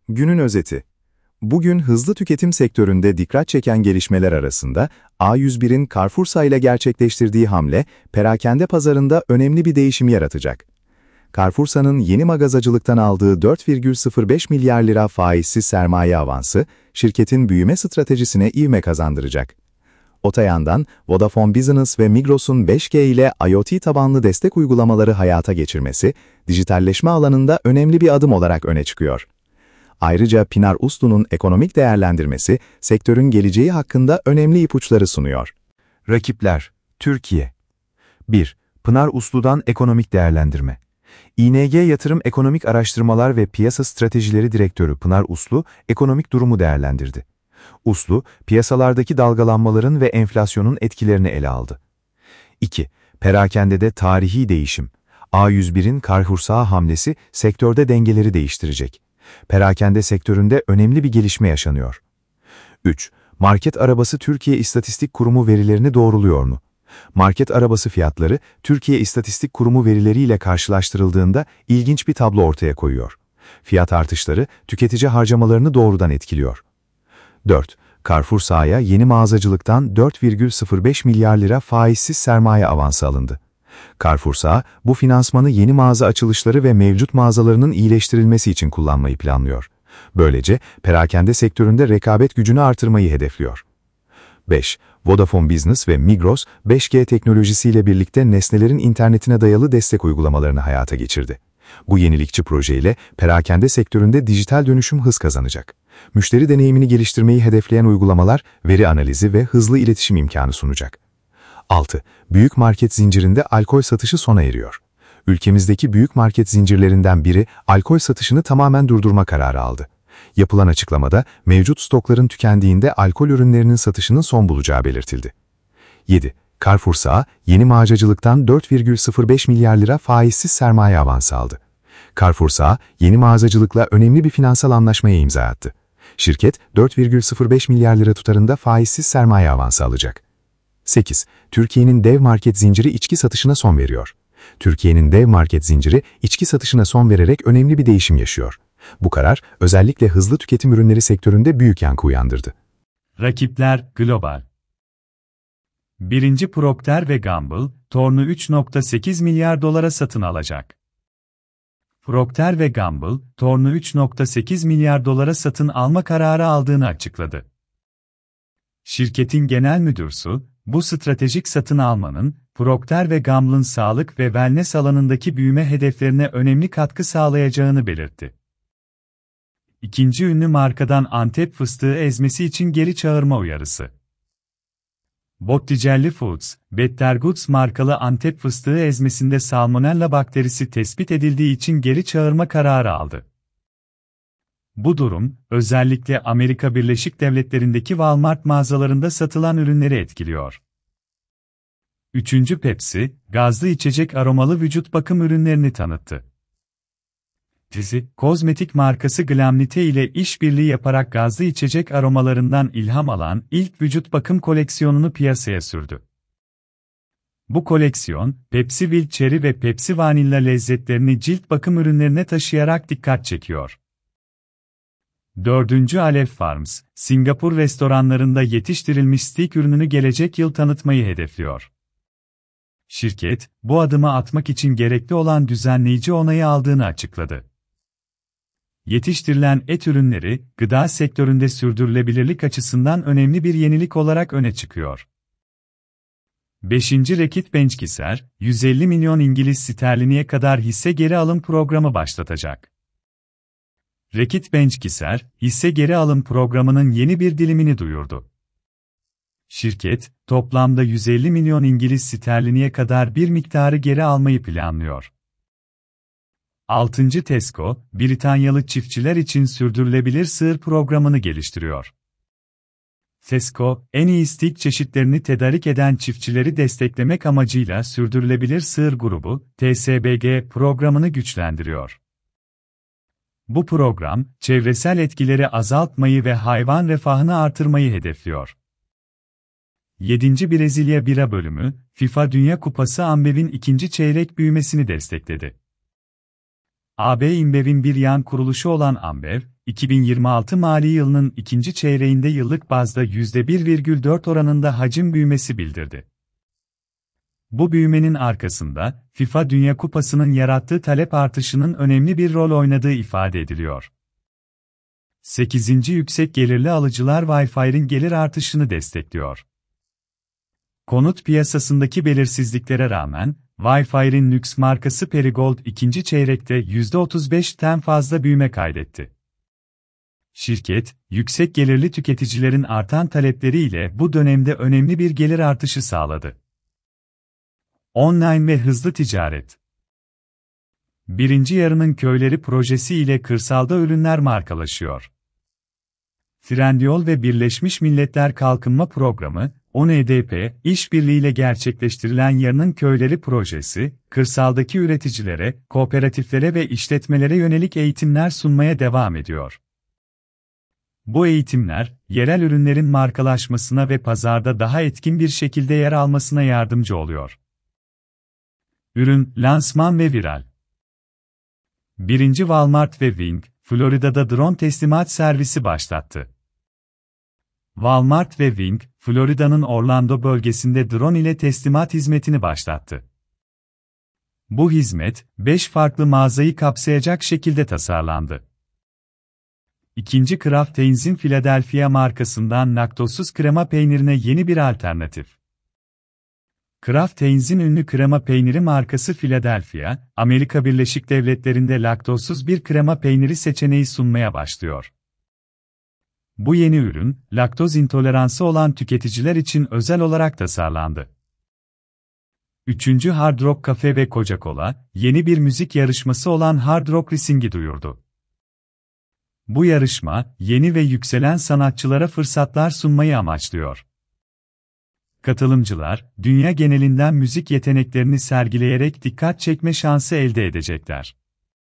Günün özeti. Bugün hızlı tüketim sektöründe dikkat çeken gelişmeler arasında A101'in Carrefour'sa ile gerçekleştirdiği hamle, perakende pazarında önemli bir değişim yaratacak. Carrefour'sa'nın yeni mağazacılıktan aldığı 4,05 milyar lira faizsiz sermaye avansı, şirketin büyüme stratejisine ivme kazandıracak. Öte yandan, Vodafone Business ve Migros'un 5G ile IoT tabanlı destek uygulamaları hayata geçirmesi, dijitalleşme alanında önemli bir adım olarak öne çıkıyor. Ayrıca Pinar Uslu'nun ekonomik değerlendirmesi, sektörün geleceği hakkında önemli ipuçları sunuyor. Rakipler, Türkiye. 1. Pınar Uslu'dan ekonomik değerlendirme. İNG Yatırım Ekonomik Araştırmalar ve Piyasa Stratejileri Direktörü Pınar Uslu, ekonomik durumu değerlendirdi. Uslu, piyasalardaki dalgalanmaların ve enflasyonun etkilerini ele aldı. 2. Perakendede tarihi değişim. A101'in Carrefour'sa hamlesi sektörde dengeleri değiştirecek. Perakende sektöründe önemli bir gelişme yaşanıyor. 3. Market arabası Türkiye İstatistik Kurumu verilerini doğruluyor mu? Market arabası fiyatları, Türkiye İstatistik Kurumu verileriyle karşılaştırıldığında ilginç bir tablo ortaya koyuyor. Fiyat artışları, tüketici harcamalarını doğrudan etkiliyor. 4. Carrefour'sa'ya yeni mağazacılıktan 4,05 milyar lira faizsiz sermaye avansı alındı. Carrefour'sa, bu finansmanı yeni mağaza açılışları ve mevcut mağazalarının iyileştirilmesi için kullanmayı planlıyor. Böylece, perakende sektöründe rekabet gücünü artırmayı hedefliyor. 5. Vodafone Business ve Migros, 5G teknolojisiyle birlikte nesnelerin internetine dayalı destek uygulamalarını hayata geçirdi. Bu yenilikçi projeyle perakende sektöründe dijital dönüşüm hız kazanacak. Müşteri deneyimini geliştirmeyi hedefleyen uygulamalar, veri analizi ve hızlı iletişim imkanı sunacak. 6. Büyük market zincirinde alkol satışı sona eriyor. Ülkemizdeki büyük market zincirlerinden biri alkol satışını tamamen durdurma kararı aldı. Yapılan açıklamada mevcut stokların tükendiğinde alkol ürünlerinin satışının son bulacağı belirtildi. 7. Carrefour'sa yeni mağazacılıktan 4,05 milyar lira faizsiz sermaye avansı aldı. Carrefour'sa yeni mağazacılıkla önemli bir finansal anlaşmaya imza attı. Şirket 4,05 milyar lira tutarında faizsiz sermaye avansı alacak. 8. Türkiye'nin dev market zinciri içki satışına son veriyor. Türkiye'nin dev market zinciri içki satışına son vererek önemli bir değişim yaşıyor. Bu karar özellikle hızlı tüketim ürünleri sektöründe büyük yankı uyandırdı. Rakipler global. 1. Procter & Gamble, Thorne'u 3,8 milyar dolara satın alacak. Procter & Gamble, Thorne'u 3,8 milyar dolara satın alma kararı aldığını açıkladı. Şirketin genel müdürü, bu stratejik satın almanın, Procter & Gamble'ın sağlık ve wellness alanındaki büyüme hedeflerine önemli katkı sağlayacağını belirtti. İkinci ünlü markadan Antep fıstığı ezmesi için geri çağırma uyarısı. Botticelli Foods, Better Goods markalı Antep fıstığı ezmesinde salmonella bakterisi tespit edildiği için geri çağırma kararı aldı. Bu durum, özellikle Amerika Birleşik Devletleri'ndeki Walmart mağazalarında satılan ürünleri etkiliyor. 3. Pepsi, gazlı içecek aromalı vücut bakım ürünlerini tanıttı. Kozmetik markası Glamnite ile işbirliği yaparak gazlı içecek aromalarından ilham alan ilk vücut bakım koleksiyonunu piyasaya sürdü. Bu koleksiyon, Pepsi Wild Cherry ve Pepsi Vanilla lezzetlerini cilt bakım ürünlerine taşıyarak dikkat çekiyor. 4. Aleph Farms, Singapur restoranlarında yetiştirilmiş steak ürününü gelecek yıl tanıtmayı hedefliyor. Şirket, bu adımı atmak için gerekli olan düzenleyici onayı aldığını açıkladı. Yetiştirilen et ürünleri, gıda sektöründe sürdürülebilirlik açısından önemli bir yenilik olarak öne çıkıyor. 5. Reckitt Benckiser, 150 milyon İngiliz sterliniye kadar hisse geri alım programı başlatacak. Reckitt Benckiser, hisse geri alım programının yeni bir dilimini duyurdu. Şirket, toplamda 150 milyon İngiliz sterliniye kadar bir miktarı geri almayı planlıyor. 6. Tesco, Britanyalı çiftçiler için sürdürülebilir sığır programını geliştiriyor. Tesco, en iyi steak çeşitlerini tedarik eden çiftçileri desteklemek amacıyla Sürdürülebilir Sığır Grubu, TSBG programını güçlendiriyor. Bu program, çevresel etkileri azaltmayı ve hayvan refahını artırmayı hedefliyor. 7. Brezilya Bira Bölümü, FIFA Dünya Kupası Ambev'in ikinci çeyrek büyümesini destekledi. AB InBev'in bir yan kuruluşu olan Ambev, 2026 mali yılının ikinci çeyreğinde yıllık bazda %1,4 oranında hacim büyümesi bildirdi. Bu büyümenin arkasında, FIFA Dünya Kupası'nın yarattığı talep artışının önemli bir rol oynadığı ifade ediliyor. 8. Yüksek gelirli alıcılar Wi-Fi'nin gelir artışını destekliyor. Konut piyasasındaki belirsizliklere rağmen, Wi-Fi'nin lüks markası Perigold ikinci çeyrekte %35'ten fazla büyüme kaydetti. Şirket, yüksek gelirli tüketicilerin artan talepleriyle bu dönemde önemli bir gelir artışı sağladı. Online ve hızlı ticaret. Birinci Yarının Köyleri projesi ile kırsalda ürünler markalaşıyor. Trendyol ve Birleşmiş Milletler Kalkınma Programı, UNDP, işbirliğiyle gerçekleştirilen Yarının Köyleri projesi, kırsaldaki üreticilere, kooperatiflere ve işletmelere yönelik eğitimler sunmaya devam ediyor. Bu eğitimler, yerel ürünlerin markalaşmasına ve pazarda daha etkin bir şekilde yer almasına yardımcı oluyor. Ürün, lansman ve viral. 1. Walmart ve Wing, Florida'da drone teslimat servisi başlattı. Walmart ve Wing, Florida'nın Orlando bölgesinde drone ile teslimat hizmetini başlattı. Bu hizmet, 5 farklı mağazayı kapsayacak şekilde tasarlandı. 2. Kraft Heinz'in Philadelphia markasından laktozsuz krema peynirine yeni bir alternatif. Kraft Heinz'in ünlü krema peyniri markası Philadelphia, Amerika Birleşik Devletleri'nde laktozsuz bir krema peyniri seçeneği sunmaya başlıyor. Bu yeni ürün, laktoz intoleransı olan tüketiciler için özel olarak tasarlandı. 3. Hard Rock Cafe ve Coca-Cola, yeni bir müzik yarışması olan Hard Rock Rising'i duyurdu. Bu yarışma, yeni ve yükselen sanatçılara fırsatlar sunmayı amaçlıyor. Katılımcılar, dünya genelinden müzik yeteneklerini sergileyerek dikkat çekme şansı elde edecekler.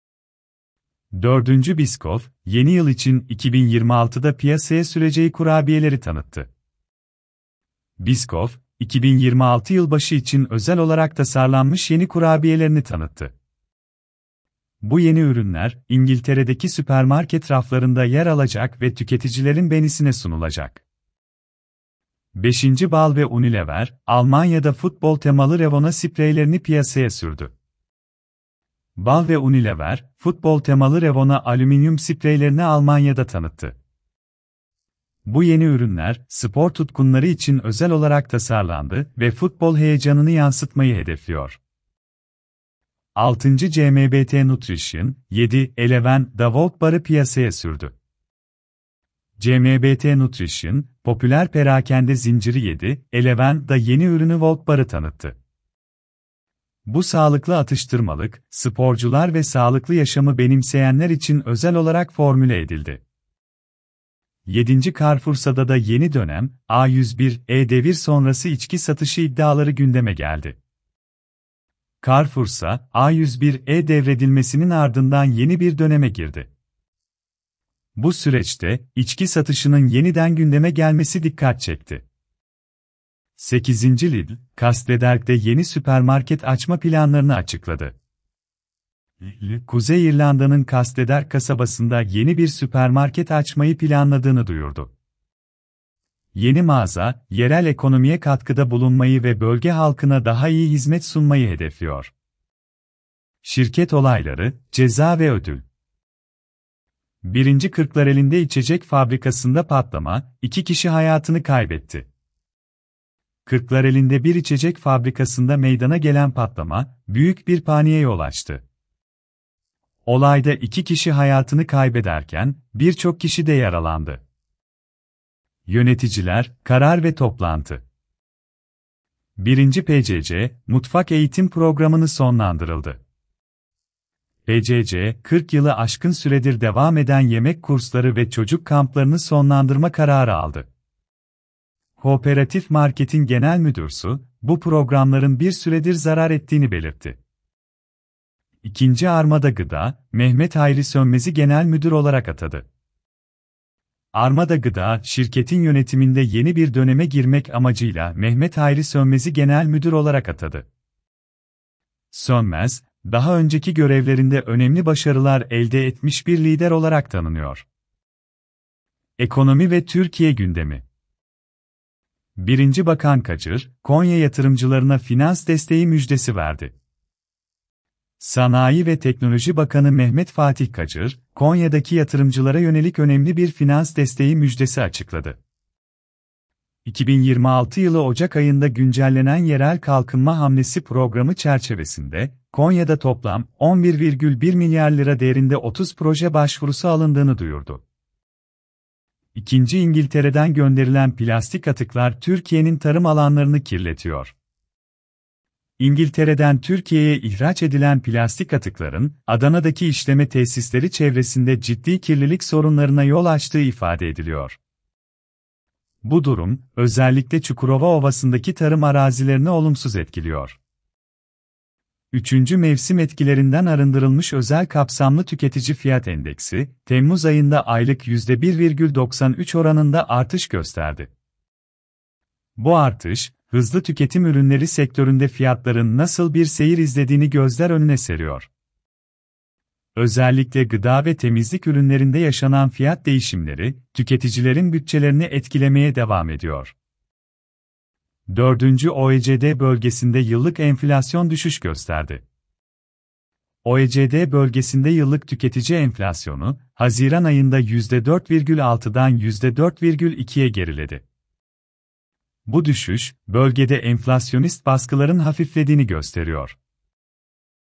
4. Biscoff, yeni yıl için 2026'da piyasaya süreceği kurabiyeleri tanıttı. Biscoff, 2026 yılbaşı için özel olarak tasarlanmış yeni kurabiyelerini tanıttı. Bu yeni ürünler, İngiltere'deki süpermarket raflarında yer alacak ve tüketicilerin beğenisine sunulacak. 5. Bal ve Unilever, Almanya'da futbol temalı Revona spreylerini piyasaya sürdü. Bal ve Unilever, futbol temalı Revona alüminyum spreylerini Almanya'da tanıttı. Bu yeni ürünler, spor tutkunları için özel olarak tasarlandı ve futbol heyecanını yansıtmayı hedefliyor. 6. CMBT Nutrition, 7 Eleven, da Volt Bar'ı piyasaya sürdü. CMBT Nutrition, popüler perakende zinciri 7 Eleven, da yeni ürünü Volt Bar'ı tanıttı. Bu sağlıklı atıştırmalık, sporcular ve sağlıklı yaşamı benimseyenler için özel olarak formüle edildi. 7. Carrefour'da da yeni dönem, A101, devir sonrası içki satışı iddiaları gündeme geldi. Carrefour'sa, A101, devredilmesinin ardından yeni bir döneme girdi. Bu süreçte, içki satışının yeniden gündeme gelmesi dikkat çekti. 8. Lidl, Kastederg'de yeni süpermarket açma planlarını açıkladı. Kuzey İrlanda'nın Kastederg kasabasında yeni bir süpermarket açmayı planladığını duyurdu. Yeni mağaza, yerel ekonomiye katkıda bulunmayı ve bölge halkına daha iyi hizmet sunmayı hedefliyor. Şirket olayları, ceza ve ödül. 1. Kırklareli'nde içecek fabrikasında patlama, 2 kişi hayatını kaybetti. Kırklareli'nde bir içecek fabrikasında meydana gelen patlama, büyük bir paniğe yol açtı. Olayda 2 kişi hayatını kaybederken, birçok kişi de yaralandı. Yöneticiler, karar ve toplantı. 1. PCC, mutfak eğitim programını sonlandırıldı. PCC, 40 yılı aşkın süredir devam eden yemek kursları ve çocuk kamplarını sonlandırma kararı aldı. Kooperatif Market'in genel müdürü, bu programların bir süredir zarar ettiğini belirtti. 2. Armada Gıda, Mehmet Hayri Sönmez'i genel müdür olarak atadı. Armada Gıda, şirketin yönetiminde yeni bir döneme girmek amacıyla Mehmet Hayri Sönmez'i genel müdür olarak atadı. Sönmez, daha önceki görevlerinde önemli başarılar elde etmiş bir lider olarak tanınıyor. Ekonomi ve Türkiye gündemi. 1. Bakan Kacır, Konya yatırımcılarına finans desteği müjdesi verdi. Sanayi ve Teknoloji Bakanı Mehmet Fatih Kacır, Konya'daki yatırımcılara yönelik önemli bir finans desteği müjdesi açıkladı. 2026 yılı Ocak ayında güncellenen Yerel Kalkınma Hamlesi programı çerçevesinde, Konya'da toplam 11,1 milyar lira değerinde 30 proje başvurusu alındığını duyurdu. İngiltere'den gönderilen plastik atıklar Türkiye'nin tarım alanlarını kirletiyor. İngiltere'den Türkiye'ye ihraç edilen plastik atıkların, Adana'daki işleme tesisleri çevresinde ciddi kirlilik sorunlarına yol açtığı ifade ediliyor. Bu durum, özellikle Çukurova Ovası'ndaki tarım arazilerini olumsuz etkiliyor. 3. Mevsim etkilerinden arındırılmış özel kapsamlı tüketici fiyat endeksi, Temmuz ayında aylık %1,93 oranında artış gösterdi. Bu artış, hızlı tüketim ürünleri sektöründe fiyatların nasıl bir seyir izlediğini gözler önüne seriyor. Özellikle gıda ve temizlik ürünlerinde yaşanan fiyat değişimleri, tüketicilerin bütçelerini etkilemeye devam ediyor. 4. OECD bölgesinde yıllık enflasyon düşüş gösterdi. OECD bölgesinde yıllık tüketici enflasyonu, Haziran ayında %4,6'dan %4,2'ye geriledi. Bu düşüş, bölgede enflasyonist baskıların hafiflediğini gösteriyor.